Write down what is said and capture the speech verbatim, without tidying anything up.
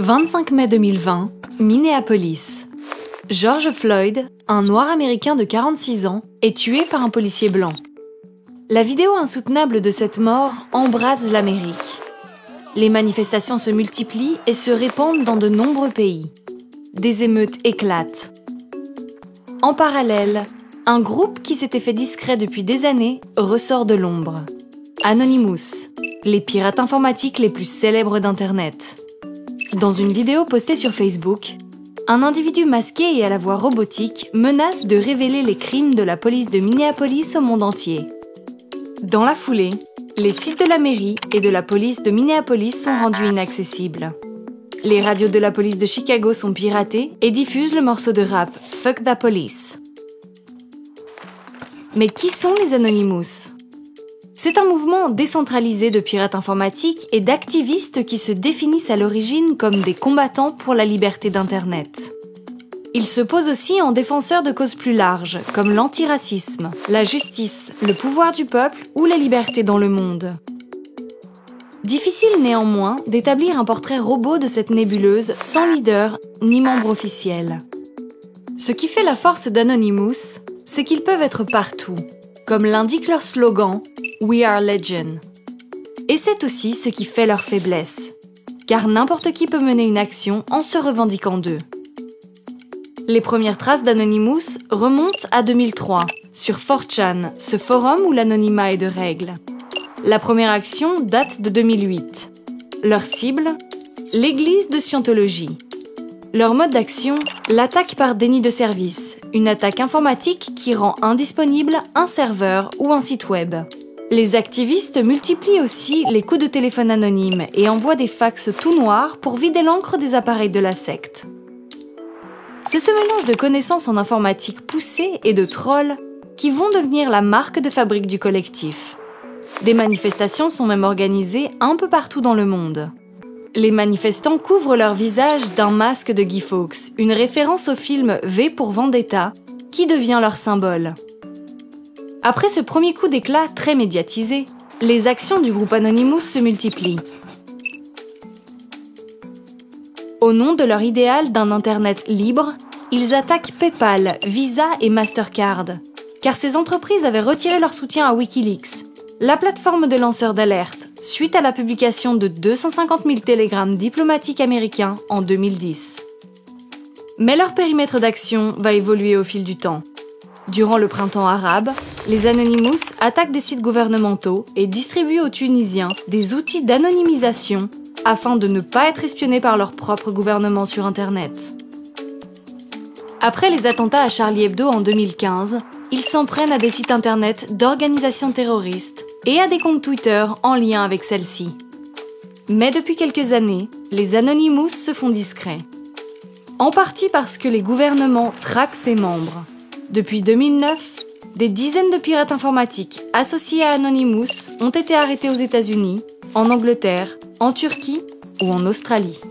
vingt-cinq mai deux mille vingt, Minneapolis. George Floyd, un noir américain de quarante-six ans, est tué par un policier blanc. La vidéo insoutenable de cette mort embrase l'Amérique. Les manifestations se multiplient et se répandent dans de nombreux pays. Des émeutes éclatent. En parallèle, un groupe qui s'était fait discret depuis des années ressort de l'ombre. Anonymous, les pirates informatiques les plus célèbres d'Internet. Dans une vidéo postée sur Facebook, un individu masqué et à la voix robotique menace de révéler les crimes de la police de Minneapolis au monde entier. Dans la foulée, les sites de la mairie et de la police de Minneapolis sont rendus inaccessibles. Les radios de la police de Chicago sont piratées et diffusent le morceau de rap « Fuck the Police ». Mais qui sont les Anonymous ? C'est un mouvement décentralisé de pirates informatiques et d'activistes qui se définissent à l'origine comme des combattants pour la liberté d'Internet. Ils se posent aussi en défenseurs de causes plus larges, comme l'antiracisme, la justice, le pouvoir du peuple ou la liberté dans le monde. Difficile néanmoins d'établir un portrait robot de cette nébuleuse sans leader ni membre officiel. Ce qui fait la force d'Anonymous, c'est qu'ils peuvent être partout, comme l'indique leur slogan « We are Legion ». Et c'est aussi ce qui fait leur faiblesse, car n'importe qui peut mener une action en se revendiquant d'eux. Les premières traces d'Anonymous remontent à deux mille trois, sur four chan, ce forum où l'anonymat est de règle. La première action date de deux mille huit. Leur cible, l'église de Scientologie. Leur mode d'action, l'attaque par déni de service, une attaque informatique qui rend indisponible un serveur ou un site web. Les activistes multiplient aussi les coups de téléphone anonymes et envoient des fax tout noirs pour vider l'encre des appareils de la secte. C'est ce mélange de connaissances en informatique poussées et de trolls qui vont devenir la marque de fabrique du collectif. Des manifestations sont même organisées un peu partout dans le monde. Les manifestants couvrent leur visage d'un masque de Guy Fawkes, une référence au film V pour Vendetta, qui devient leur symbole. Après ce premier coup d'éclat très médiatisé, les actions du groupe Anonymous se multiplient. Au nom de leur idéal d'un Internet libre, ils attaquent PayPal, Visa et Mastercard, car ces entreprises avaient retiré leur soutien à Wikileaks, la plateforme de lanceurs d'alerte, suite à la publication de deux cent cinquante mille télégrammes diplomatiques américains en deux mille dix. Mais leur périmètre d'action va évoluer au fil du temps. Durant le printemps arabe, les Anonymous attaquent des sites gouvernementaux et distribuent aux Tunisiens des outils d'anonymisation afin de ne pas être espionnés par leur propre gouvernement sur Internet. Après les attentats à Charlie Hebdo en deux mille quinze, ils s'en prennent à des sites internet d'organisations terroristes et à des comptes Twitter en lien avec celles-ci. Mais depuis quelques années, les Anonymous se font discrets. En partie parce que les gouvernements traquent ses membres. Depuis deux mille neuf, des dizaines de pirates informatiques associés à Anonymous ont été arrêtés aux États-Unis, en Angleterre, en Turquie ou en Australie.